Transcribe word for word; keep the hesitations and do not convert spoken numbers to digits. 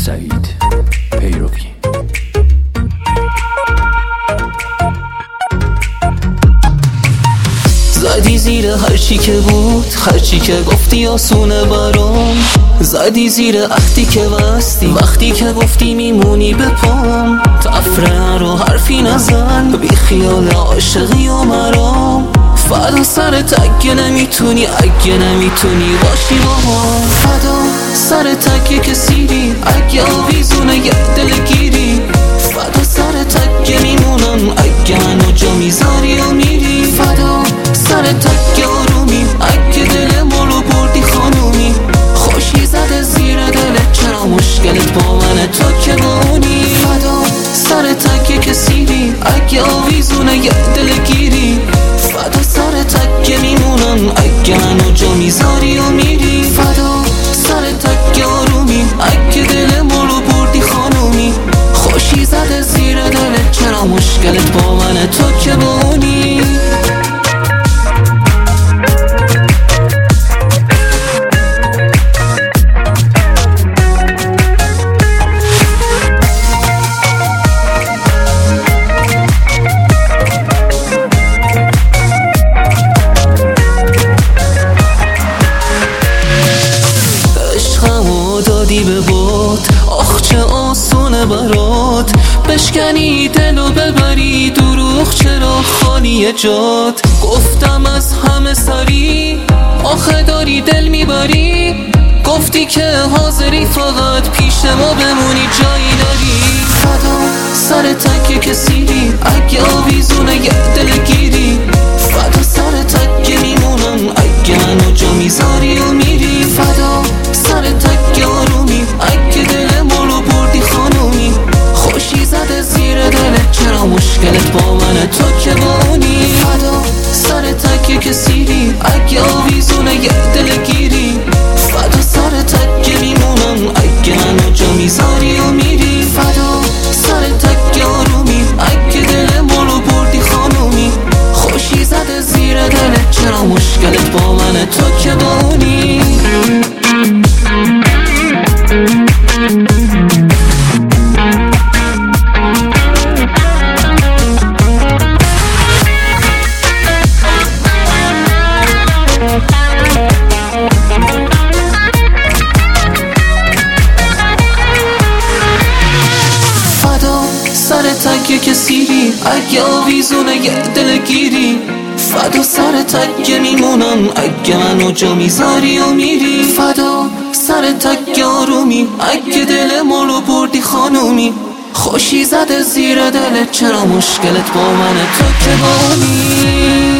سعید پیروی. زدی زیر هرچی که بود، هرچی که گفتی آسونه برام. زدی زیر عهدی که بستی، وقتی که گفتی میمونی به پام. تفره رو حرفی نزن، بی خیال عاشقی و مرام. فدا سرت اگه نمیتونی، اگه نمیتونی باشی با ما. فدا سرت اگه که سیری، اگه آویزونه یه دلگیری. فدا سرت اگه میمونم، اگه منو جا میذاری و میری. فدا سرت اگه آرومی، اگه دل ما رو بردی خانومی. خوشی زده زیر دلت، چرا مشکلت با منه تو که بونی. فدا سرت اگه که سیری، اگه آویزونه یه دلگیری. فدا سرت اگه میمونم، اگه منو جا میذاری و میری. فدا سرت اگه آرومی، اگه دل ما رو بردی خانومی. خوشی زده زیر دلت، چرا مشکلت با منه تو که بونی. دادی به باد، آخ چه آسونه برات. بشکنی دلو ببری دروغ، چرا خالی جات. گفتم از همه سری، آخه داری دل میبری. گفتی که حاضری فقط پیش ما بمونی، جایی داری. فدا سرت اگه که سیری، اگه آویزونه یه دلگیری. فدا سرت اگه میمونم، اگه منو جا میذاری و میری. فدا سرت اگه آرومی، اگه دل ما رو بردی خانومی. خوشی زده زیر دلت، چرا مشکلت با منه تو که بونی. فدا سرت اگه که سیری، اگه آویزونه یه دلگیری. فدا سرت اگه میمونم، اگه منو جا میذاری و میری. فدا سرت اگه آرومی، اگه دل ما رو بردی خانومی. خوشی زده زیر دلت، چرا مشکلت با منه تو که بونی. سرت اگه که سیری، اگه آویزونه یه دلگیری. فدا سرت اگه میمونم، اگه منو جا میذاری و میری. فدا سرت اگه آرومی، اگه دل ما رو بردی خانومی. خوشی زده زیر دلت، چرا مشکلت با منه تو که بونی.